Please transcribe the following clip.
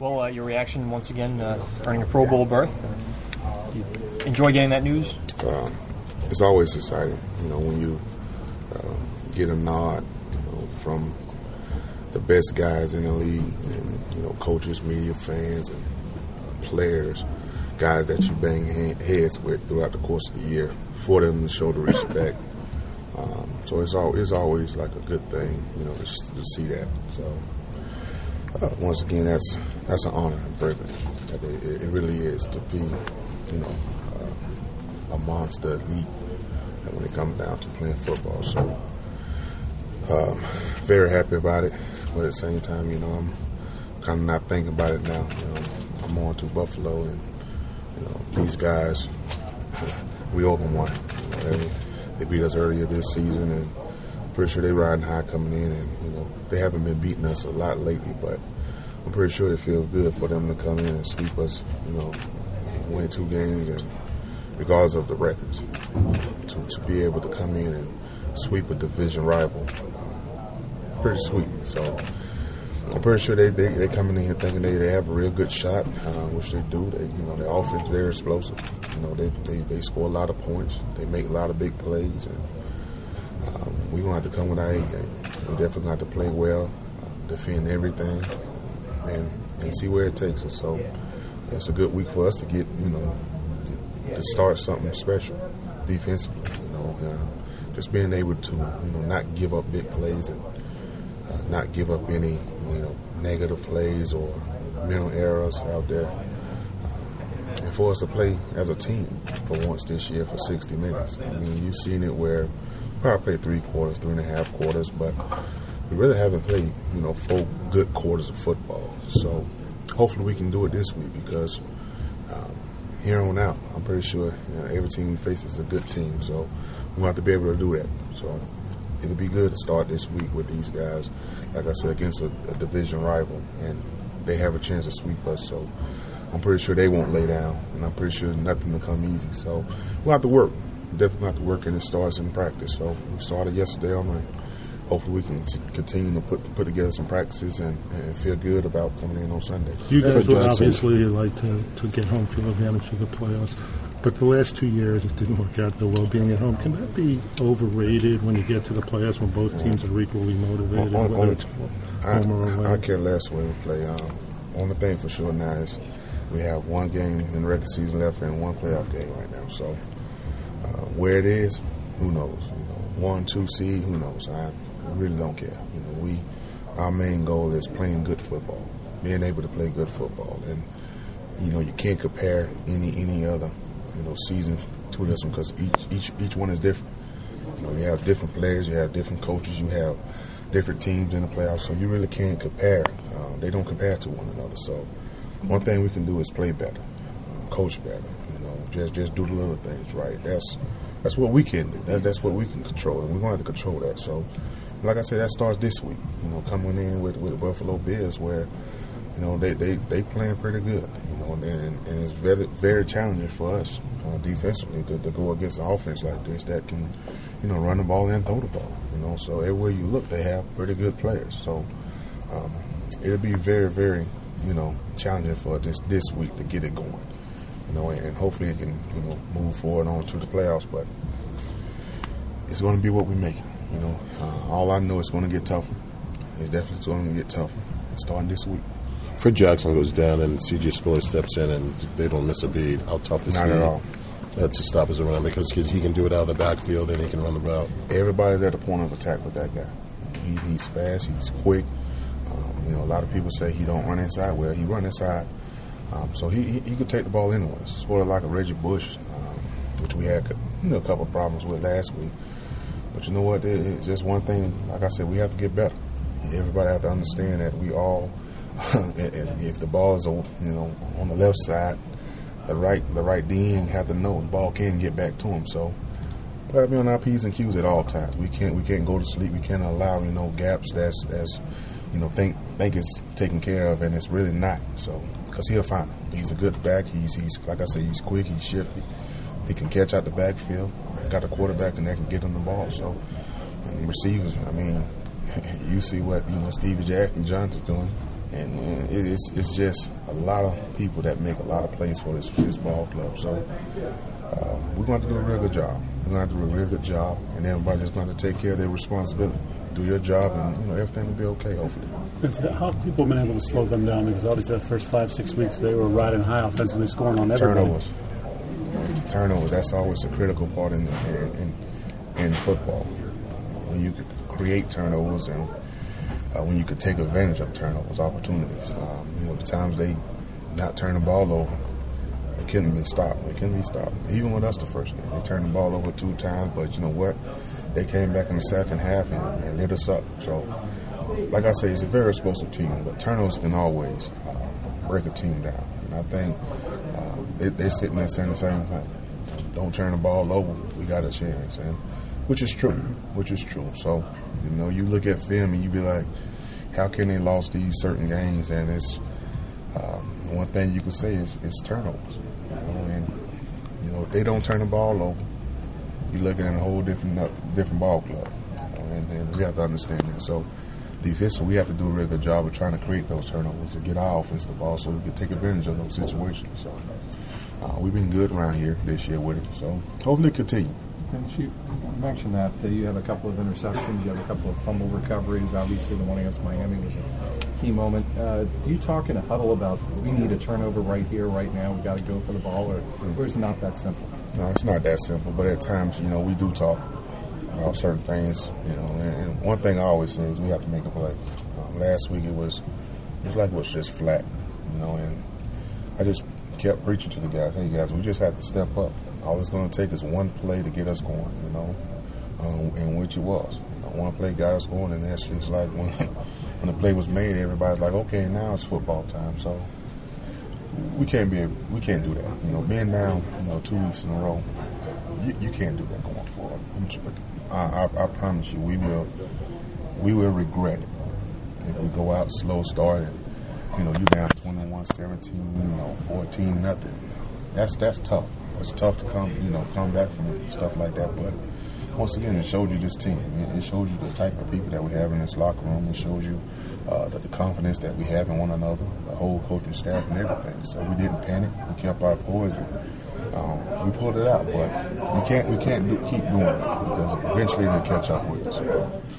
Well, your reaction once again, earning a Pro Bowl berth. You enjoy getting that news? It's always exciting, when you get a nod, from the best guys in the league, and coaches, media, fans, and players, guys that you bang heads with throughout the course of the year, for them to show the respect. So it's always like a good thing, to see that. So once again, that's an honor and privilege. It really is to be, a monster elite when it comes down to playing football. So very happy about it, but at the same time, I'm kind of not thinking about it now. I'm on to Buffalo, and these guys, we owe them one. They beat us earlier this season, and I'm pretty sure they're riding high coming in, and they haven't been beating us a lot lately, but I'm pretty sure it feels good for them to come in and sweep us, win 2 games, and regardless of the records, to be able to come in and sweep a division rival, pretty sweet. So I'm pretty sure they coming in here thinking they have a real good shot, which they do. Their offense is very explosive. They score a lot of points. They make a lot of big plays, and we're gonna have to come with our A game. We definitely gonna have to play well, defend everything, and see where it takes us. So it's a good week for us to get, to start something special defensively. Just being able to, not give up big plays and not give up any, negative plays or mental errors out there. And for us to play as a team for once this year for 60 minutes. I mean, you've seen it where we probably played 3 quarters, 3.5 quarters, but we really haven't played, 4 good quarters of football. So hopefully we can do it this week, because here on out, I'm pretty sure every team we face is a good team. So we'll have to be able to do that. So it'll be good to start this week with these guys, like I said, against a division rival, and they have a chance to sweep us. So I'm pretty sure they won't lay down, and I'm pretty sure nothing will come easy. So we'll have to work. Definitely have to work, and it starts in practice. So we started yesterday. Hopefully we can continue to put together some practices and feel good about coming in on Sunday. You guys would obviously like to get home field advantage of the playoffs, but the last 2 years it didn't work out that well being at home. Can that be overrated when you get to the playoffs when both teams are equally motivated, whether it's home or away? I care less when we play. Only thing for sure now is we have 1 game in the regular season left and 1 playoff game right now. So where it is, who knows? 1, 2 seed, who knows? I really don't care. Our main goal is playing good football, being able to play good football, and you can't compare any other season to this one, because each one is different. You have different players, you have different coaches, you have different teams in the playoffs, so you really can't compare. They don't compare to one another. So one thing we can do is play better, coach better. Just do the little things right. That's what we can do. That's what we can control, and we're going to have to control that. So, like I said, that starts this week. Coming in with the Buffalo Bills, where they playing pretty good. And it's very, very challenging for us defensively to go against an offense like this that can run the ball and throw the ball. So everywhere you look, they have pretty good players. So it'll be very, very challenging for us this week to get it going. And hopefully it can move forward on to the playoffs. But it's going to be what we make it. All I know is going to get tougher. It's definitely going to get tougher. Starting this week. Fred Jackson goes down and C.J. Spiller steps in and they don't miss a beat. How tough is Not at all. To stop as a runner, because he can do it out of the backfield and he can run the route. Everybody's at the point of attack with that guy. He's fast. He's quick. A lot of people say he don't run inside. Well, he run inside. So he could take the ball anywhere. Sort of like a Reggie Bush, which we had a couple of problems with last week. But you know what? It's just one thing. Like I said, we have to get better. Everybody have to understand that we all, if the ball is on the left side, the right DN have to know the ball can get back to him. So we got to be on our P's and Q's at all times. We can't go to sleep. We can't allow gaps that's think it's taken care of, and it's really not. So because he'll find it. He's a good back. He's like I said, he's quick. He's shifty. He can catch out the backfield. Got a quarterback and that can get him the ball. So and receivers, I mean, you see what Stevie Johnson's doing. And it's just a lot of people that make a lot of plays for this ball club. So we're going to do a real good job. We're going to do a real good job, and everybody's going to take care of their responsibility. Do your job, and everything will be okay, hopefully. How have people been able to slow them down? Because obviously the first 5-6 weeks they were riding high offensively, scoring on everybody. Turnovers. That's always a critical part in football. When you create turnovers and when you could take advantage of turnovers, opportunities. The times they not turn the ball over, it couldn't be stopped. Even with us the first game, they turned the ball over 2 times, but you know what? They came back in the second half and lit us up. So, like I say, it's a very explosive team, but turnovers can always break a team down. And I think they're sitting there saying the same thing. Don't turn the ball over. We got a chance, and which is true. So, you look at film and you be like, how can they lost these certain games? And it's one thing you could say is turnovers. And if they don't turn the ball over, you're looking at a whole different ball club. And we have to understand that. So, defensively, we have to do a really good job of trying to create those turnovers to get our offense the ball so we can take advantage of those situations. So, we've been good around here this year with it. So, hopefully it continue. And you mentioned that you have a couple of interceptions, you have a couple of fumble recoveries. Obviously, the one against Miami was a key moment. Do you talk in a huddle about we need a turnover right here, right now, we got to go for the ball, or is it not that simple? No, it's not that simple, but at times, we do talk about certain things, and one thing I always say is we have to make a play. Last week it was just flat, and I just kept preaching to the guys, hey guys, we just have to step up. All it's going to take is one play to get us going, and which it was. One play got us going, and that's just like when the play was made, everybody's like, okay, now it's football time. So we can't do that. Being down, 2 weeks in a row, you can't do that going forward. I promise you, we will regret it if we go out slow start and you down 21-17, 14-0. That's tough. It's tough to come back from stuff like that. But once again, it showed you this team. It shows you the type of people that we have in this locker room. It shows you the confidence that we have in one another, the whole coaching staff and everything. So we didn't panic. We kept our poise and we pulled it out. But we can't keep doing it because eventually they'll catch up with us.